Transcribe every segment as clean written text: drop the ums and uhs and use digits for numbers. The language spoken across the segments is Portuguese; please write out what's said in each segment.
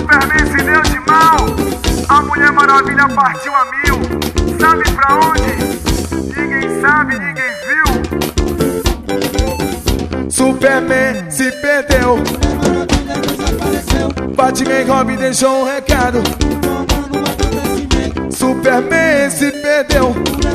Superman se deu de mal. A Mulher Maravilha partiu a mil. Sabe pra onde? Ninguém sabe, ninguém viu. Superman se perdeu. Batman e Robin deixou um recado. Superman se perdeu.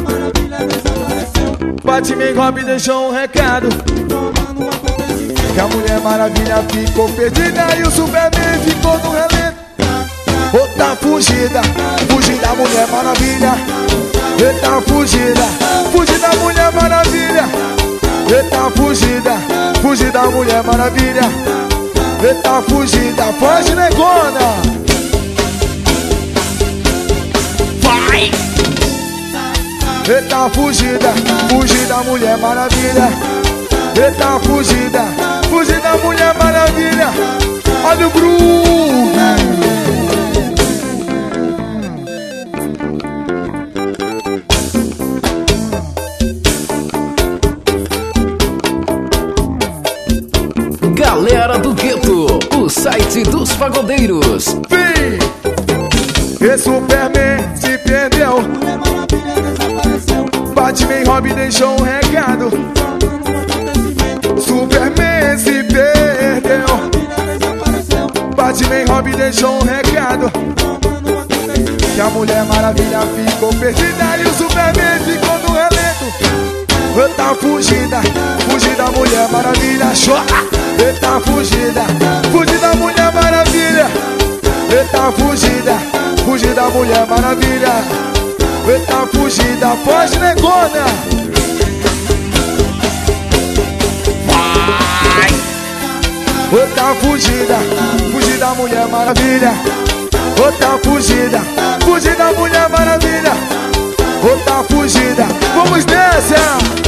Batman e Robin deixou um recado. Que a Mulher Maravilha ficou perdida e o Superman ficou no relento. Outra fugida, fugir da Mulher Maravilha. Eita fugida, fugir da Mulher Maravilha. Eita fugida, fugir da Mulher Maravilha. Eita fugida, foge negona. Vai! Eita fugida, fugir da Mulher Maravilha. Eita fugida, fugir da Mulher Maravilha. Olha o groove. Galera do Gueto, o site dos pagodeiros. Vem! E Superman se perdeu. Batman e Robin deixou um recado. Superman se perdeu. Batman e Robin deixou um recado. Que a Mulher Maravilha ficou perdida e o Superman ficou no relento. Eita fugida, fugir da Mulher Maravilha. Eita fugida, fugir da Mulher Maravilha. Eita fugida, fugir da Mulher Maravilha. Eita fugida, foge negona. Vai! Eita fugida, fugir da Mulher Maravilha. Outra fugida, fugir da Mulher Maravilha. Outra fugida, vamos nessa!